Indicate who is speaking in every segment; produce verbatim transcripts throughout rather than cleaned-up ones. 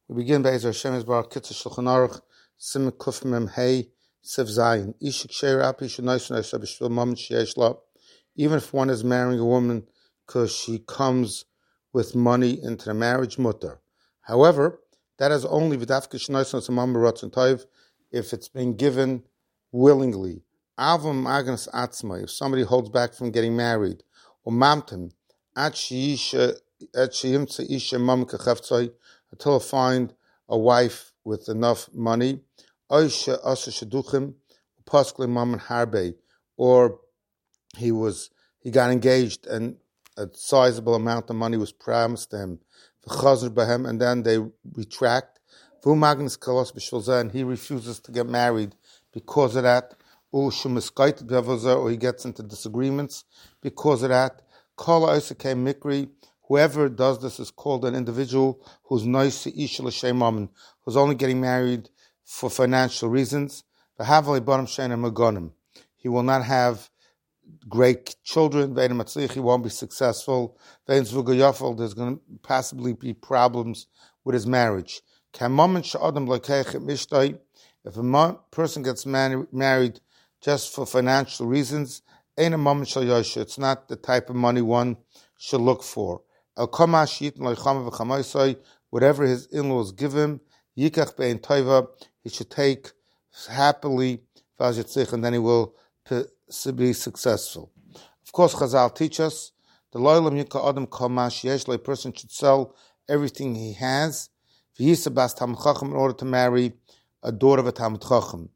Speaker 1: We begin by Ezer Hashem Yisbarach Kitzur Shulchan Aruch Sim Kuf Mem Hey Siv Zayin. Ishik Sheir Api Shenois Shenois B'Shvil Mom Sheyesh La. Even if one is marrying a woman because she comes with money into the marriage mutter. However, that is only V'Dafka Shenois Shenois Mom B'Ratzon Toiv if it's been given willingly. Avum Agnes Atzma, if somebody holds back from getting married, or Mamtim At Sheisha At Sheimtza Isha Mom Kachevtzoi, until I find a wife with enough money, or he was he got engaged and a sizable amount of money was promised to him, and then they retract, and he refuses to get married because of that, or he gets into disagreements because of that. Whoever does this is called an individual who's nice to Isha L'Shem Mammon, who's only getting married for financial reasons. He will not have great children. He won't be successful. There's going to possibly be problems with his marriage. If a person gets married just for financial reasons, it's not the type of money one should look for. Whatever his in-laws give him, he should take happily, and then he will be successful. Of course, Chazal teach us the a person should sell everything he has in order to marry a daughter of a Talmid Chacham.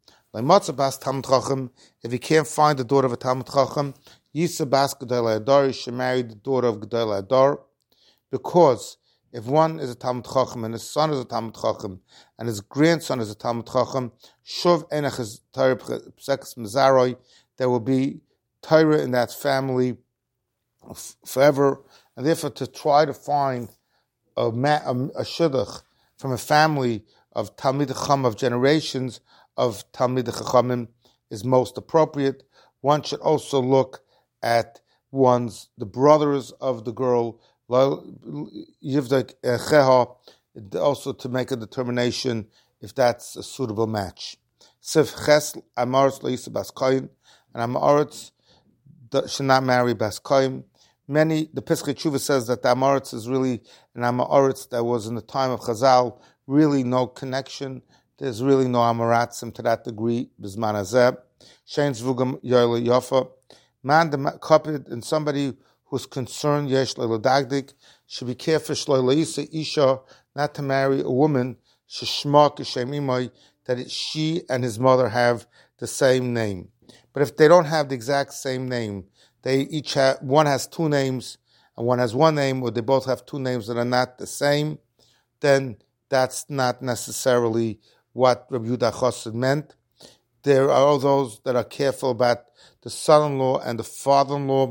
Speaker 1: If he can't find the daughter of a Talmid Chacham, Yisa Bas Gedolei Adar, he should marry the daughter of Gedolei Adar, because if one is a Talmid Chacham and his son is a Talmid Chacham and his grandson is a Talmid Chacham, Shuv Enach is Torah P'sekes Mizaroi, there will be Torah in that family forever, and therefore to try to find a, a, a shidduch from a family of Talmid Chacham of generations of Talmid Chachamim is most appropriate. One should also look at one's the brothers of the girl, also to make a determination if that's a suitable match. Sif Ches Amaretz Leisa Bas Koyin, and Amaretz should not marry Bas Koyin. Many the Pesach Tshuva says that the Amaretz is really an Amaretz that was in the time of Chazal, really no connection. There's really no Amaratzim to that degree. Bizman Hazeh Shein Zvugam Yoyle Yofa. Man the coupled and somebody who's concerned yesh le'ledagdik should be careful shloilaisa isha not to marry a woman sheshma k'shem imay that it, she and his mother have the same name. But if they don't have the exact same name, they each have one has two names and one has one name, or they both have two names that are not the same, then that's not necessarily what Rabbi Yehuda Chassid meant. There are those that are careful about the son-in-law and the father-in-law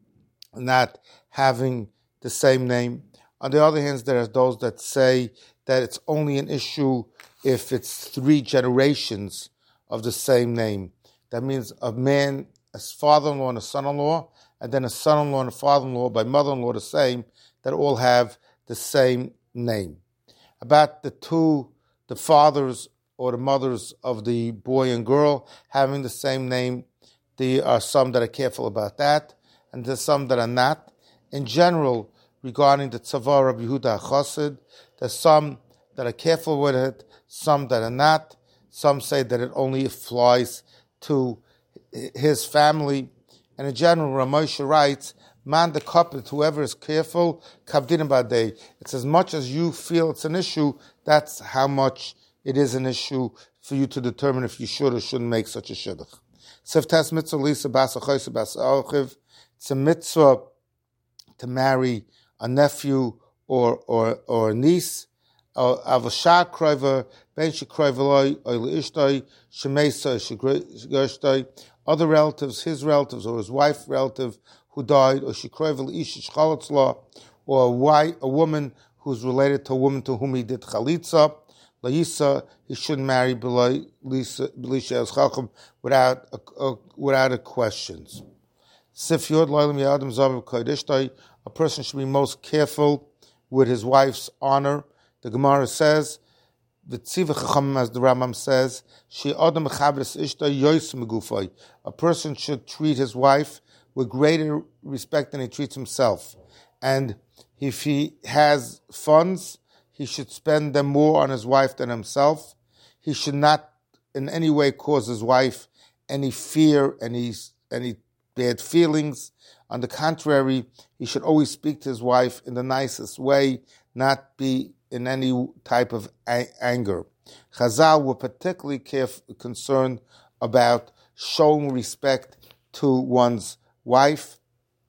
Speaker 1: not having the same name. On the other hand, there are those that say that it's only an issue if it's three generations of the same name. That means a man, a father-in-law and a son-in-law, and then a son-in-law and a father-in-law by mother-in-law the same, that all have the same name. About the two, the fathers or the mothers of the boy and girl having the same name, there are some that are careful about that, and there's some that are not. In general, regarding the Tzavar of Yehuda Chassid, there's some that are careful with it, some that are not. Some say that it only applies to his family. And in general, Ramosha writes, man the coupled, whoever is careful, kavdinim badei. It's as much as you feel it's an issue, that's how much it is an issue for you to determine if you should or shouldn't make such a shidduch. Seftas mitzvah lisa basa choysa basa alchiv. It's a mitzvah to marry a nephew or or or a niece. Avashah kroiver ben shekroiveloi oil ishtoi shemeisa shegershtoi. Other relatives, his relatives or his wife relative who died, or shekroivel ish shchalatzla, or a wife, a woman who's related to a woman to whom he did chalitza. Laisa, he shouldn't marry Belisha as Chacham without a, a, without a questions. Sif Yod Loilam Yadam Zav Kodesh, a person should be most careful with his wife's honor. The Gemara says, the Tziva Chachamim, as the Rambam says, She Adam Mechabres Ishta Yois Megufay. A person should treat his wife with greater respect than he treats himself. And if he has funds, he should spend them more on his wife than himself. He should not in any way cause his wife any fear, any any bad feelings. On the contrary, he should always speak to his wife in the nicest way, not be in any type of a- anger. Chazal were particularly careful, concerned about showing respect to one's wife,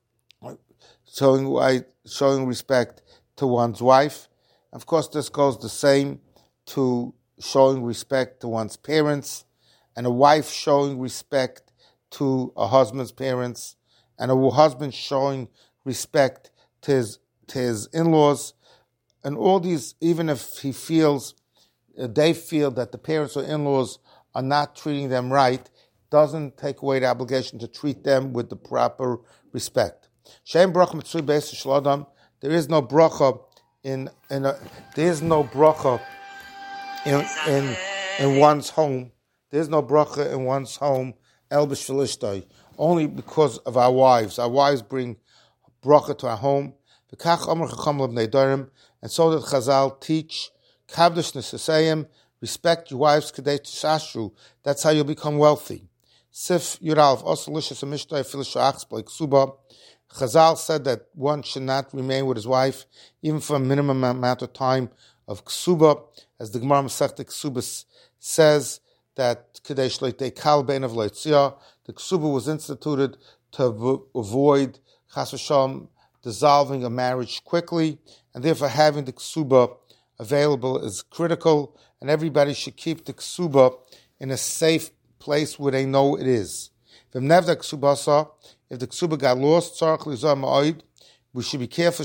Speaker 1: showing showing respect to one's wife. Of course, this goes the same to showing respect to one's parents, and a wife showing respect to a husband's parents, and a husband showing respect to his to his in-laws. And all these, even if he feels, uh, they feel that the parents or in-laws are not treating them right, doesn't take away the obligation to treat them with the proper respect. Shem bracha mitzui beis shel. There is no bracha in in a, there is no bracha in in in one's home. There is no bracha in one's home. El b'shel ishtay. Only because of our wives. Our wives bring bracha to our home. V'kach amar chacham lebnei dorim. And so that Chazal teach, Kavdush Nesasayim, respect your wives, Kadei Tishashru. That's how you'll become wealthy. Sif Yuralv, Osalishas Amishtai Filishachs Ksuba. Chazal said that one should not remain with his wife, even for a minimum amount of time of Ksuba, as the Gemara Masechta Ksubas says that Kadei Shleitei Kal Bein of Leitzia, the Ksuba was instituted to avoid Chas v'Shalom dissolving a marriage quickly, and therefore having the ksuba available is critical, and everybody should keep the ksuba in a safe place where they know it is. If the ksuba got lost, we should be careful.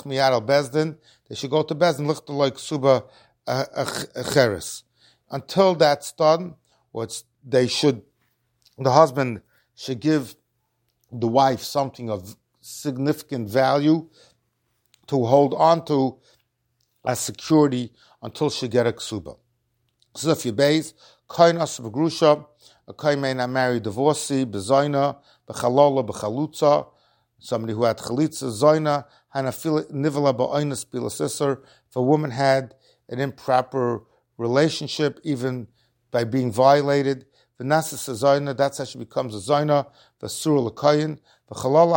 Speaker 1: They should go to Bezdin, look to like ksuba acheres. Until that's done, or it's, they should, the husband should give the wife something of significant value to hold on to as security until she get a ksuba. So if you base, koin as v'grusha, a koin may not marry divorcee, bezoina, b'chalola, b'chalutza, somebody who had chalitza, zoina, hanafil nivela ba'oinas bilasisser. If a woman had an improper relationship, even by being violated, v'nasas zoina, that's how she becomes a zoina, v'sur l'koyin. A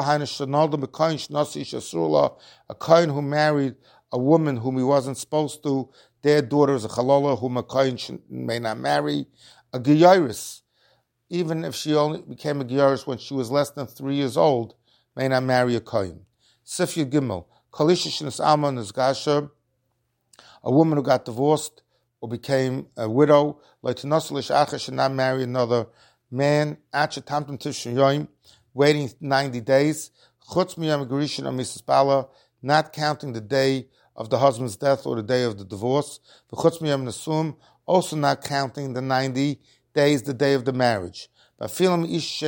Speaker 1: kohen who married a woman whom he wasn't supposed to, their daughter is a chalola whom a kohen may not marry. A giyaris, even if she only became a giyaris when she was less than three years old, may not marry a kohen. Sif Yud Gimel, kalisha shnis alma nizgasher, a woman who got divorced or became a widow, leitinasalish acher should not marry another man. Achatamtum tishin yoim, waiting ninety days, chutz miyam gerishin or Missus Bala, not counting the day of the husband's death or the day of the divorce, chutz miyam nesum, also not counting the ninety days, the day of the marriage. Even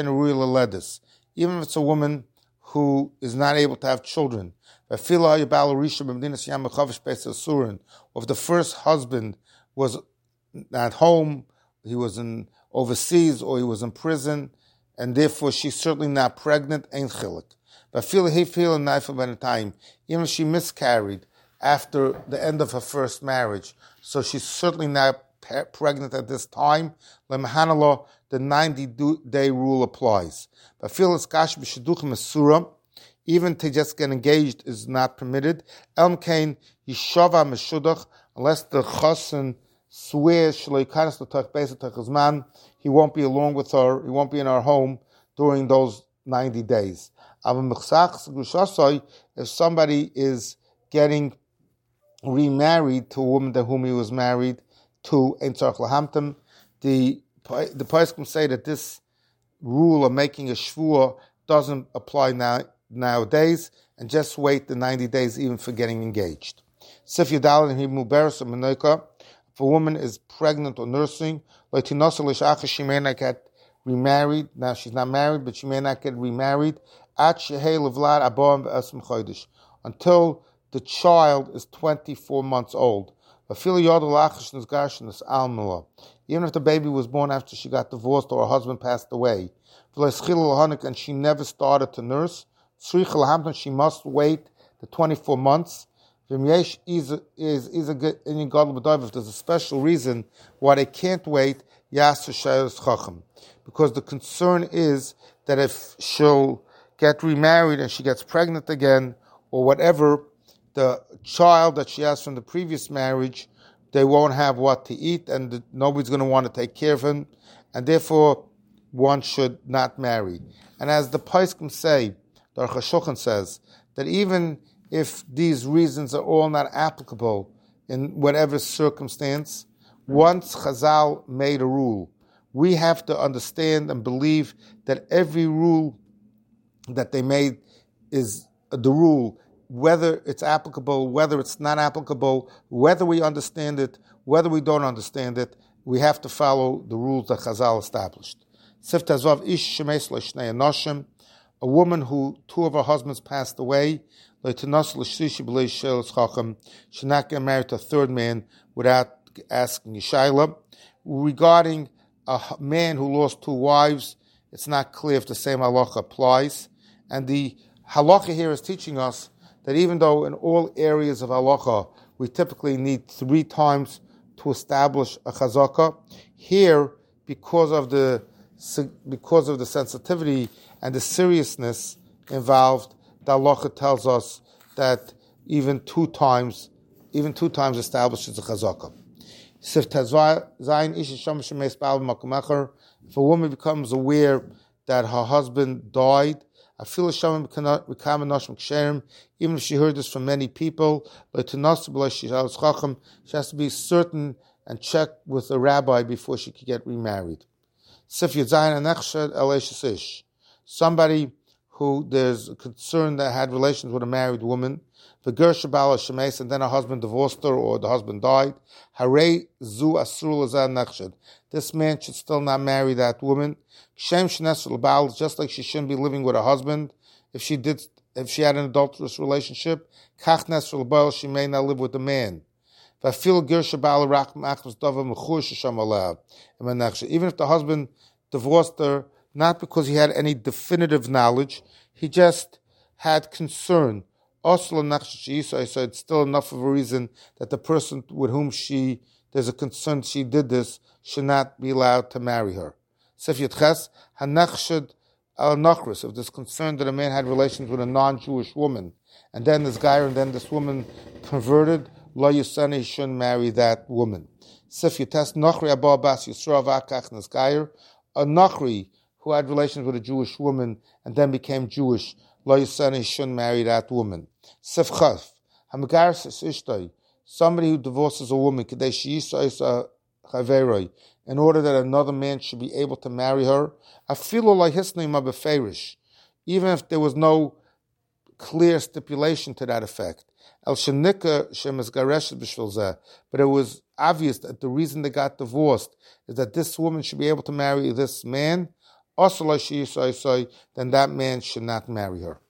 Speaker 1: if it's a woman who is not able to have children, or if the first husband was at home, he was in overseas, or he was in prison, and therefore she's certainly not pregnant, ain't chilik. But feel he feel a knife by the time, even if she miscarried after the end of her first marriage, so she's certainly not pe- pregnant at this time. Lemhanalo, the ninety-day rule applies. But feel it's kash b'sheduchim mesura, even to just get engaged is not permitted. Elm kain yishava meshudach, unless the chassan swears shleikanas l'tach beis l'tach he won't be along with her, he won't be in our home during those ninety days. If somebody is getting remarried to a woman to whom he was married to, the the Poskim say that this rule of making a shvua doesn't apply now, nowadays, and just wait the ninety days even for getting engaged. Sif Yudal and Hebrew Beres or Menoika, if a woman is pregnant or nursing, she may not get remarried. Now she's not married, but she may not get remarried until the child is twenty-four months old. Even if the baby was born after she got divorced or her husband passed away, and she never started to nurse, she must wait the twenty-four months. If there's a special reason why they can't wait, because the concern is that if she'll get remarried and she gets pregnant again or whatever, the child that she has from the previous marriage, they won't have what to eat and the, nobody's going to want to take care of him, and therefore one should not marry. And as the Poskim say, the Aruch HaShulchan says, that even if these reasons are all not applicable in whatever circumstance, once Chazal made a rule, we have to understand and believe that every rule that they made is the rule, whether it's applicable, whether it's not applicable, whether we understand it, whether we don't understand it, we have to follow the rules that Chazal established. A woman who two of her husbands passed away, should not get married to a third man without asking Yishayla. Regarding a man who lost two wives, it's not clear if the same halacha applies. And the halacha here is teaching us that even though in all areas of halacha we typically need three times to establish a chazaka, here, because of the because of the sensitivity and the seriousness involved, the halacha tells us that even two times, even two times establishes a chazaka. If a woman becomes aware that her husband died, even if she heard this from many people, she has to be certain and check with a rabbi before she can get remarried. Somebody who there's a concern that had relations with a married woman, and then her husband divorced her or the husband died, this man should still not marry that woman, just like she shouldn't be living with her husband. If she did, if she had an adulterous relationship, she may not live with the man. Even if the husband divorced her, not because he had any definitive knowledge, he just had concern. So it's still enough of a reason that the person with whom she, there's a concern she did this, should not be allowed to marry her. If there's concern that a man had relations with a non-Jewish woman, and then this guy and then this woman converted, Lo Yusani, he shouldn't marry that woman. If you test Nochri Abba Bas Yisrael V'akach Nesgayer, a Nochri who had relations with a Jewish woman and then became Jewish, Lo Yusani, he shouldn't marry that woman. Sif Chaf, Hamagar Ishtay, somebody who divorces a woman, Kadesh Yisa Chaveroi, in order that another man should be able to marry her, even if there was no clear stipulation to that effect. But it was obvious that the reason they got divorced is that this woman should be able to marry this man, then that man should not marry her.